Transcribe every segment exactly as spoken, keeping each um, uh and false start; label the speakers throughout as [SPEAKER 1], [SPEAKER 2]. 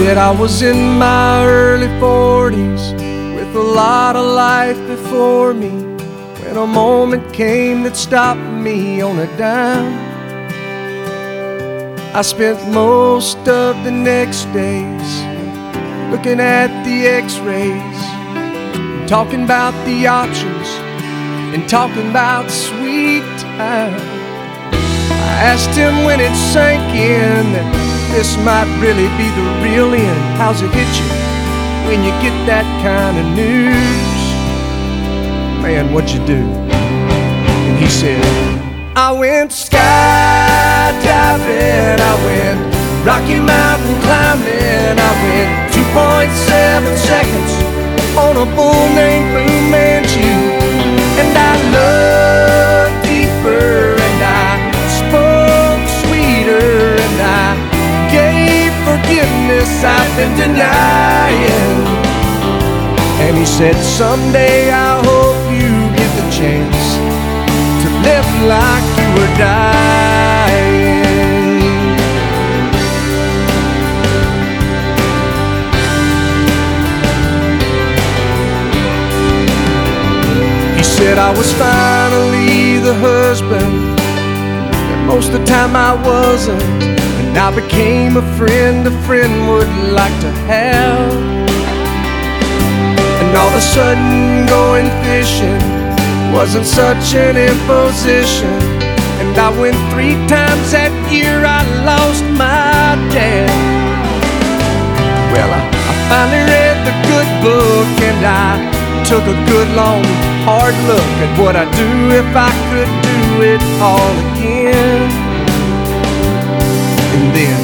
[SPEAKER 1] said I was in my early forties with a lot of life before me, when a moment came that stopped me on a dime. I spent most of the next days looking at the x-rays, talking about the options and talking about sweet time. I asked him when it sank in that this might really be the real end. How's it hit you when you get that kind of news? Man, what'd you do? And he said, I went skydiving, I went Rocky Mountain climbing, I went two point seven seconds on a bull named Fu Manchu. And I looked deeper and I spoke sweeter and I gave forgiveness I've been denying. And he said, someday I hope you get the chance to live like you were dying. He said I was finally the husband that most of the time I wasn't, and I became a friend a friend would like to have. And all of a sudden going fishing wasn't such an imposition, and I went three times that year. I lost my dad. Well, I, I finally read the good book, and I took a good long hard look at what I'd do if I could do it all again. And then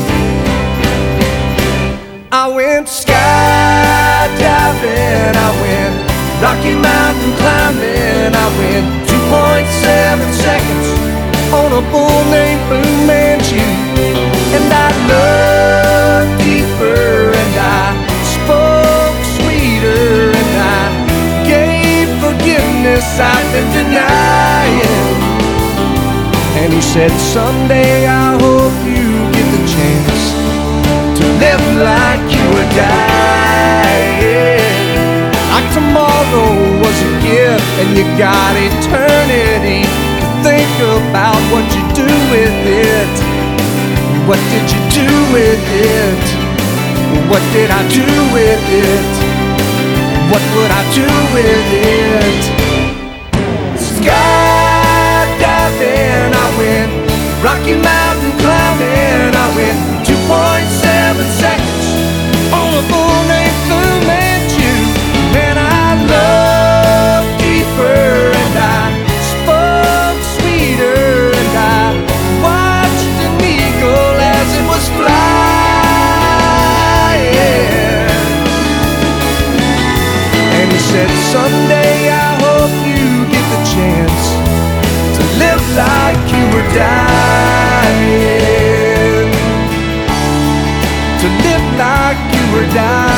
[SPEAKER 1] I went skydiving, I went Rocky Mountain climbing, I went two point seven seconds on a bull named Fu Manchu. And I looked deeper and I spoke sweeter and I gave forgiveness I've been denying. And he said, someday I hope you get the chance to live like you were dying. Like tomorrow was a gift and you got eternity to think about what you do with it. What did you do with it? What did I do with it? What would I do with it? Skydiving, I went Rocky Mountain climbing, I went two point seven seconds on a bull named Fu Manchu. Man, I looked deeper and I spoke sweeter and I watched an eagle as it was flying. And he said, someday I hope you get the chance to live like you were dying. To live like you were dying.